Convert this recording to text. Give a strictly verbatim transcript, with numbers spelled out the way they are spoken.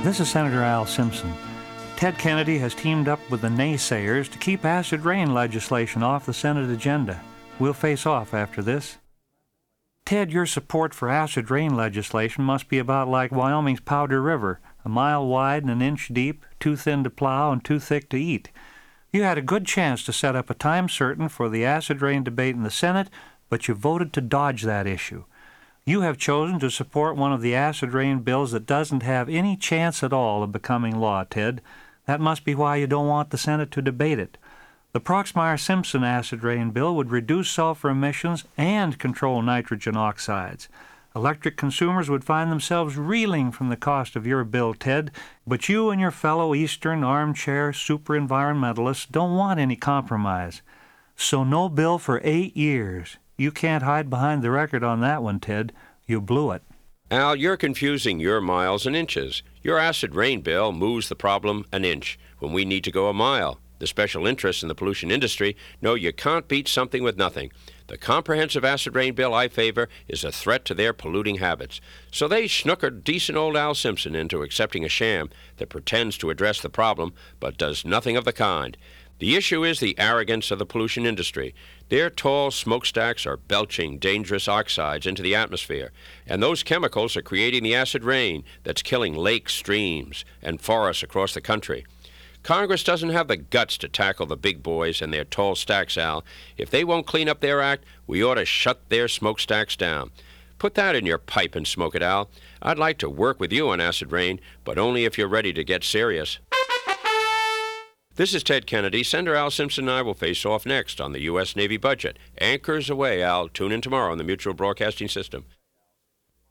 This is Senator Al Simpson. Ted Kennedy has teamed up with the naysayers to keep acid rain legislation off the Senate agenda. We'll face off after this. Ted, your support for acid rain legislation must be about like Wyoming's Powder River, a mile wide and an inch deep, too thin to plow and too thick to eat. You had a good chance to set up a time certain for the acid rain debate in the Senate, but you voted to dodge that issue. You have chosen to support one of the acid rain bills that doesn't have any chance at all of becoming law, Ted. That must be why you don't want the Senate to debate it. The Proxmire-Simpson acid rain bill would reduce sulfur emissions and control nitrogen oxides. Electric consumers would find themselves reeling from the cost of your bill, Ted, but you and your fellow Eastern armchair super-environmentalists don't want any compromise. So no bill for eight years. You can't hide behind the record on that one, Ted. You blew it. Al, you're confusing your miles and inches. Your acid rain bill moves the problem an inch when we need to go a mile. The special interests in the pollution industry know you can't beat something with nothing. The comprehensive acid rain bill I favor is a threat to their polluting habits. So they snookered decent old Al Simpson into accepting a sham that pretends to address the problem but does nothing of the kind. The issue is the arrogance of the pollution industry. Their tall smokestacks are belching dangerous oxides into the atmosphere, and those chemicals are creating the acid rain that's killing lakes, streams, and forests across the country. Congress doesn't have the guts to tackle the big boys and their tall stacks, Al. If they won't clean up their act, we ought to shut their smokestacks down. Put that in your pipe and smoke it, Al. I'd like to work with you on acid rain, but only if you're ready to get serious. This is Ted Kennedy. Senator Al Simpson and I will face off next on the U S Navy budget. Anchors away, Al. Tune in tomorrow on the Mutual Broadcasting System.